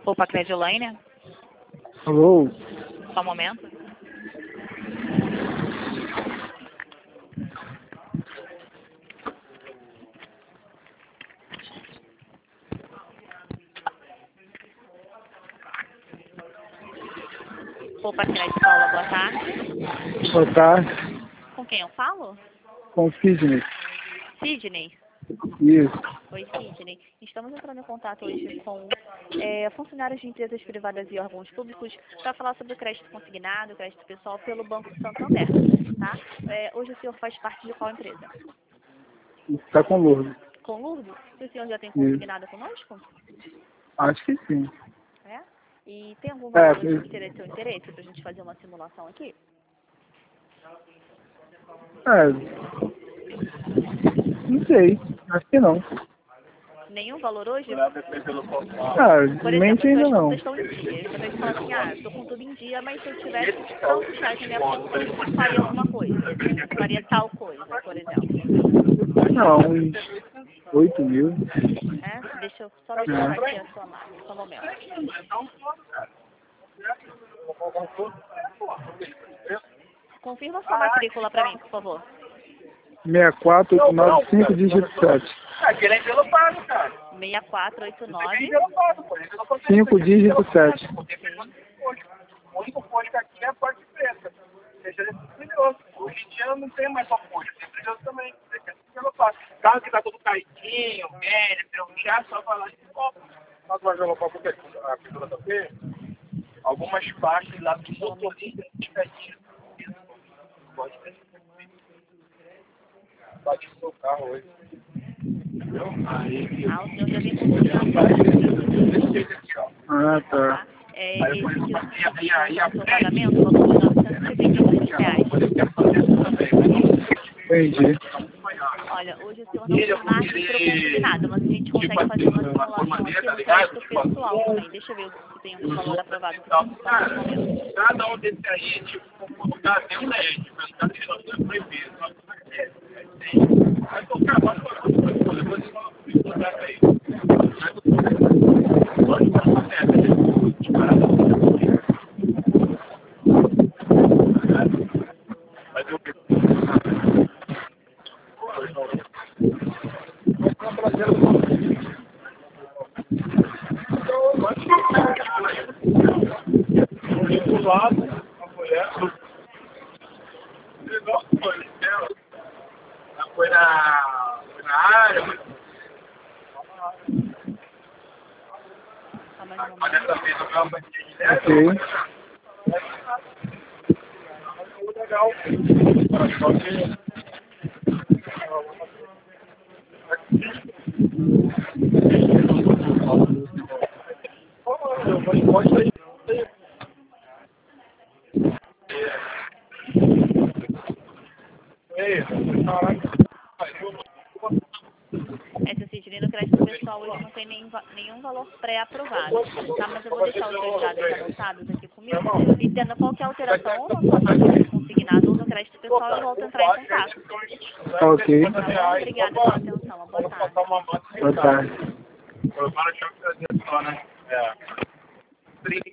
Opa, Crediolânia? Alô? Só um momento. Opa, Cred Paula, boa tarde. Boa tarde. Com quem eu falo? Com o Sidney. Sidney? Isso. Oi, Sidney. Estamos entrando em contato hoje com funcionários de empresas privadas e órgãos públicos para falar sobre o crédito consignado, crédito pessoal pelo Banco Santander, tá? Hoje o senhor faz parte de qual empresa? Está com Lourdes. Com Lourdes? E o senhor já tem Isso. consignado conosco? Acho que sim. É? E tem algum valor É, que seria de seu interesse para a gente fazer uma simulação aqui? Não sei. Acho que não. Nenhum valor hoje? Por Mente exemplo, ainda suas não. contas estão em dia. Você fala assim, estou com tudo em dia, mas se eu tivesse tantos reais na minha conta, eu faria alguma coisa. Eu faria tal coisa, por exemplo. Não, uns 8 mil. Deixa eu só verificar aqui a sua máquina, só um momento. Confirma a sua matrícula para mim, por favor. 64895 dígito 7. Aquele é pelo pago, cara. 6489. 5 dígito 7. O único código aqui é a parte preta. Deixa ele brilhoso. Hoje em dia não tem mais só código, tem brilhoso também. Pelo pago. Carro que tá todo caidinho, velho, já só vai lá e compra. Mas vai jogar para porque a pintura tá feia. Algumas partes lá do motorista despetinho. Pode ter. Bate no seu carro hoje. O senhor já vem consignado. Ah, tá. Esse aqui é o seu pagamento, o valor de R$975. Entendi. Olha, hoje o senhor não tem margem para o consignado, mas a gente consegue fazer uma simulação aqui no crédito pessoal também. Deixa eu ver se tem algum valor aprovado. Cada um desse aí, tipo, colocar até um 10, perguntar se não é proibido. Vai tocar, vai tocar. Depois eu vou dar aí. Do lado, a mulher. Foi na área. Mas dessa vez eu ganhei uma bandeira de 10. Ok. Legal. Essa Sidney no crédito pessoal hoje não tem nenhum valor pré-aprovado, tá? Mas eu vou deixar os seus dados anotados aqui comigo e tendo qualquer alteração ou no crédito consignado ou no crédito pessoal, eu volto a entrar em contato. Ok. Tá bom? Obrigada pela atenção. Uma boa tarde. Boa tarde. Para que eu